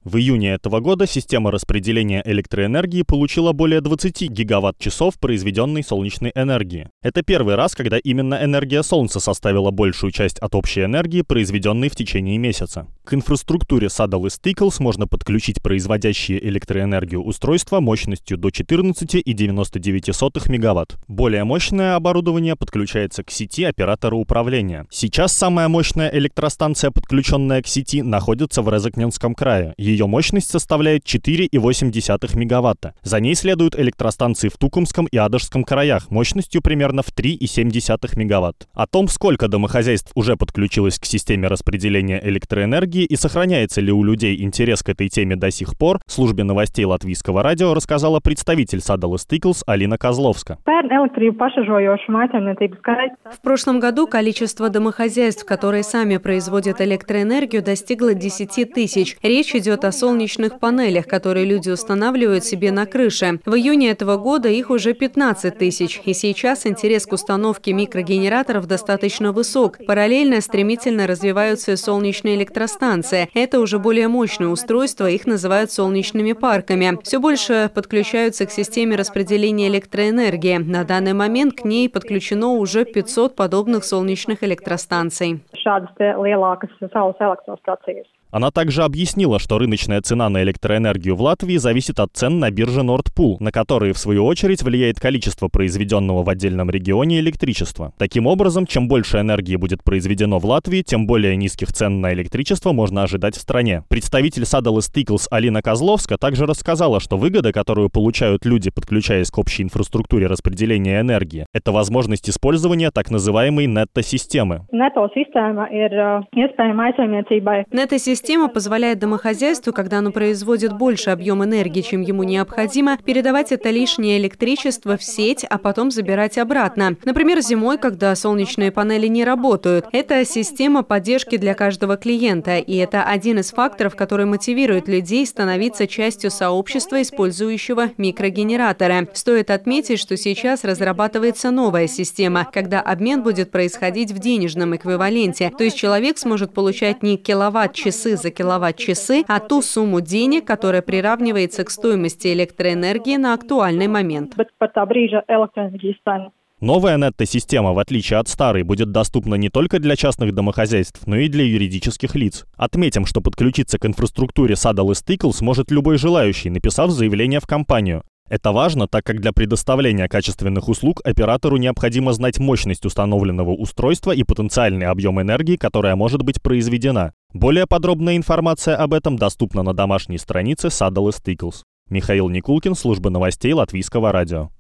В июне этого года система распределения электроэнергии получила более 20 гигаватт-часов произведенной солнечной энергии. Это первый раз, когда именно энергия Солнца составила большую часть от общей энергии, произведенной в течение месяца. К инфраструктуре Saddle & Stickles можно подключить производящие электроэнергию устройства мощностью до 14,99 мегаватт. Более мощное оборудование подключается к сети оператора управления. Сейчас самая мощная электростанция, подключенная к сети, находится в Резекненском крае. Ее мощность составляет 4,8 мегаватта. За ней следуют электростанции в Тукумском и Адышском краях мощностью примерно в 3,7 мегаватт. О том, сколько домохозяйств уже подключилось к системе распределения электроэнергии и сохраняется ли у людей интерес к этой теме до сих пор, службе новостей Латвийского радио рассказала представитель Saddle & Stickles Алина Козловска. В прошлом году количество домохозяйств, которые сами производят электроэнергию, достигло 10 тысяч. Речь идет о солнечных панелях, которые люди устанавливают себе на крыше. В июне этого года их уже 15 тысяч. И сейчас интерес к установке микрогенераторов достаточно высок. Параллельно стремительно развиваются солнечные электростанции. Это уже более мощные устройства, их называют солнечными парками. Все больше подключаются к системе распределения электроэнергии. На данный момент к ней подключено уже 500 подобных солнечных электростанций. Она также объяснила, что рыночная цена на электроэнергию в Латвии зависит от цен на бирже Nord Pool, на которые, в свою очередь, влияет количество произведенного в отдельном регионе электричества. Таким образом, чем больше энергии будет произведено в Латвии, тем более низких цен на электричество можно ожидать в стране. Представитель Saddle & Stickles Алина Козловска также рассказала, что выгода, которую получают люди, подключаясь к общей инфраструктуре распределения энергии, это возможность использования так называемой нетто-системы. Нетто-система позволяет домохозяйству, когда оно производит больше объем энергии, чем ему необходимо, передавать это лишнее электричество в сеть, а потом забирать обратно. Например, зимой, когда солнечные панели не работают. Это система поддержки для каждого клиента, и это один из факторов, который мотивирует людей становиться частью сообщества, использующего микрогенераторы. Стоит отметить, что сейчас разрабатывается новая система, когда обмен будет происходить в денежном эквиваленте, то есть человек сможет получать не киловатт-часы за киловатт-часы, а ту сумму денег, которая приравнивается к стоимости электроэнергии на актуальный момент. Новая нетто-система, в отличие от старой, будет доступна не только для частных домохозяйств, но и для юридических лиц. Отметим, что подключиться к инфраструктуре Saddle & Stickles может любой желающий, написав заявление в компанию. Это важно, так как для предоставления качественных услуг оператору необходимо знать мощность установленного устройства и потенциальный объем энергии, которая может быть произведена. Более подробная информация об этом доступна на домашней странице Saddle & Stickles. Михаил Никулкин, служба новостей Латвийского радио.